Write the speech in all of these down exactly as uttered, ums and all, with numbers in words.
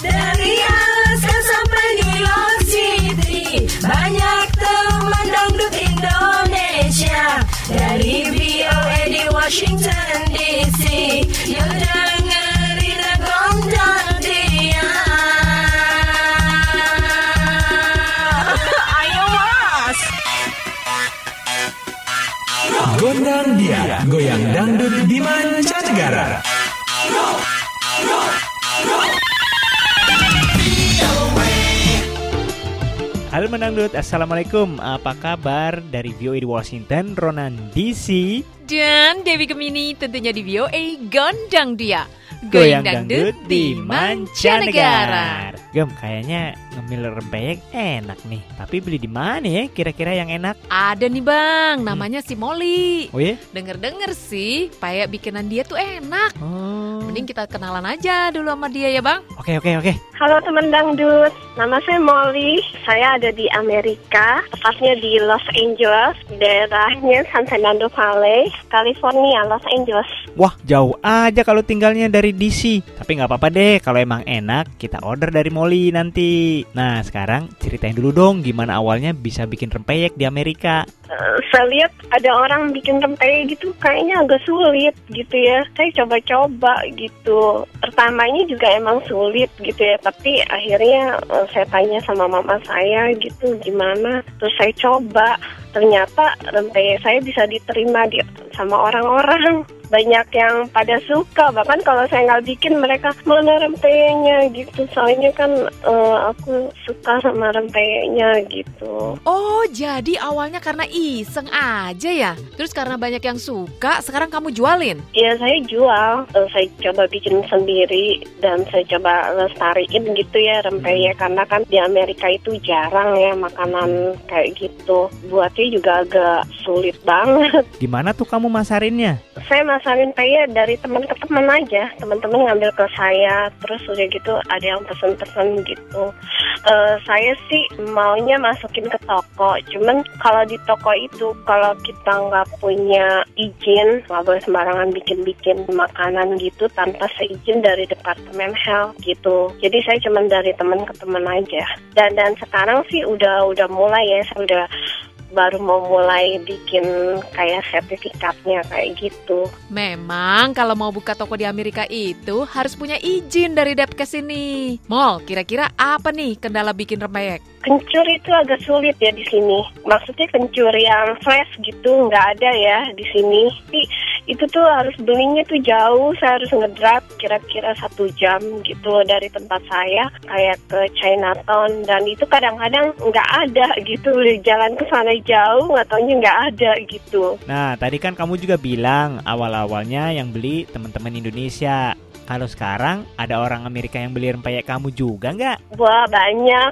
Dari Alaska sampai New York City, banyak teman dangdut Indonesia. Dari V O A di Washington D C, yuk dengerin Gondang Dia. Ayo mas. Gondang Dia, goyang dangdut di mancanegara. Halo Mendangdut, Assalamualaikum. Apa kabar dari V O A di Washington, Ronan D C dan Dewi Gemini tentunya di V O A Gondang Dia, goyang dangdut di mancanegara. Gem, kayaknya ngemil rempeyek enak nih. Tapi beli di mana ya kira-kira yang enak? Ada nih bang, namanya hmm. si Molly. Oh ya? Dengar-dengar sih, kayak bikinan dia tuh enak. Oh. Mending kita kenalan aja dulu sama dia ya bang. Oke oke oke. Halo teman dangdut, nama saya Molly. Saya ada di Amerika, tepatnya di Los Angeles, daerahnya San Fernando Valley, California, Los Angeles. Wah, jauh aja kalau tinggalnya dari D C. Tapi nggak apa-apa deh, kalau emang enak kita order dari Molly nanti. Nah, sekarang ceritain dulu dong gimana awalnya bisa bikin rempeyek di Amerika. Uh, saya lihat ada orang bikin rempeyek gitu, kayaknya agak sulit gitu ya. Saya coba-coba gitu. Pertamanya juga emang sulit gitu ya, tapi akhirnya uh, saya tanya sama mama saya gitu gimana. Terus saya coba, ternyata rempeyek saya bisa diterima di, sama orang-orang. Banyak yang pada suka, bahkan kalau saya nggak bikin mereka mana rempeyeknya gitu. Soalnya kan uh, aku suka sama rempeyeknya gitu. Oh, jadi awalnya karena iseng aja ya? Terus karena banyak yang suka, sekarang kamu jualin? Iya, saya jual. Uh, saya coba bikin sendiri dan saya coba lestariin gitu ya rempeyek. Karena kan di Amerika itu jarang ya makanan kayak gitu. Buatnya juga agak sulit banget. Gimana tuh kamu masarinnya? Saya masarin peyek dari teman ke teman aja. Teman-teman ngambil ke saya, terus udah gitu ada yang pesen-pesen gitu. Uh, saya sih maunya masukin ke toko. Cuman kalau di toko itu, kalau kita nggak punya izin, nggak boleh sembarangan bikin-bikin makanan gitu tanpa seizin dari Departemen Health gitu. Jadi saya cuman dari teman ke teman aja. Dan dan sekarang sih udah udah mulai ya, saya udah baru mau mulai bikin kayak sertifikatnya kayak gitu. Memang kalau mau buka toko di Amerika itu harus punya izin dari Depkes ini. Mol, kira-kira apa nih kendala bikin rempeyek? Kencur itu agak sulit ya di sini. Maksudnya kencur yang fresh gitu nggak ada ya di sini. Tapi itu tuh harus belinya tuh jauh. Saya harus ngedrive kira-kira satu jam gitu dari tempat saya kayak ke Chinatown, dan itu kadang-kadang nggak ada gitu. Jalan ke sana jauh, nggak taunya nggak ada gitu. Nah, tadi kan kamu juga bilang awal-awalnya yang beli teman-teman Indonesia. Kalau sekarang ada orang Amerika yang beli rempeyek kamu juga nggak? Wah, banyak.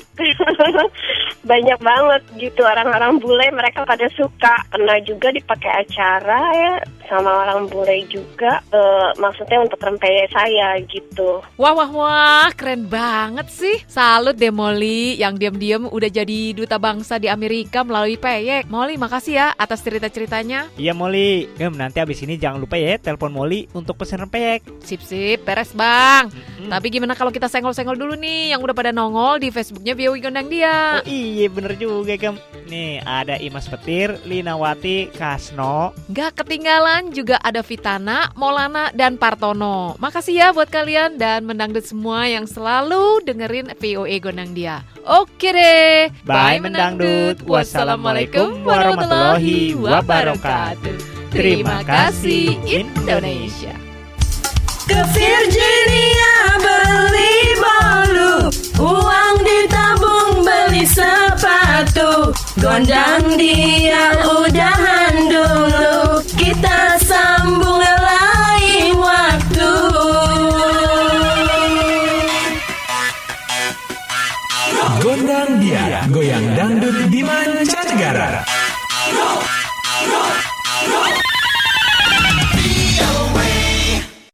Banyak banget gitu. Orang-orang bule mereka pada suka. Pernah juga dipakai acara ya sama orang bule juga. E, maksudnya untuk rempeyek saya gitu. Wah, wah, wah. Keren banget sih. Salut deh Molly yang diam-diam udah jadi duta bangsa di Amerika melalui peyek. Molly, makasih ya atas cerita-ceritanya. Iya Molly. Gem, nanti abis ini jangan lupa ya telepon Molly untuk pesen rempeyek. Sip-sip. Beres bang. Mm-hmm. Tapi gimana kalau kita senggol-senggol dulu nih yang udah pada nongol di Facebooknya V O A Gondang Dia. Oh iya bener juga Gem. Nih ada Imas Petir, Linawati, Kasno. Gak ketinggalan juga ada Vitana, Maulana, dan Partono. Makasih ya buat kalian dan mendangdut semua yang selalu dengerin V O A Gondang Dia. Oke deh. Bye, Bye mendangdut. Wassalamualaikum warahmatullahi wabarakatuh. Terima kasih Indonesia. Ke Virginia beli bolu, uang ditabung beli sepatu. Gondang Dia udahan dulu, kita sambung lain waktu. Gondang Dia, goyang dangdut di mancanegara.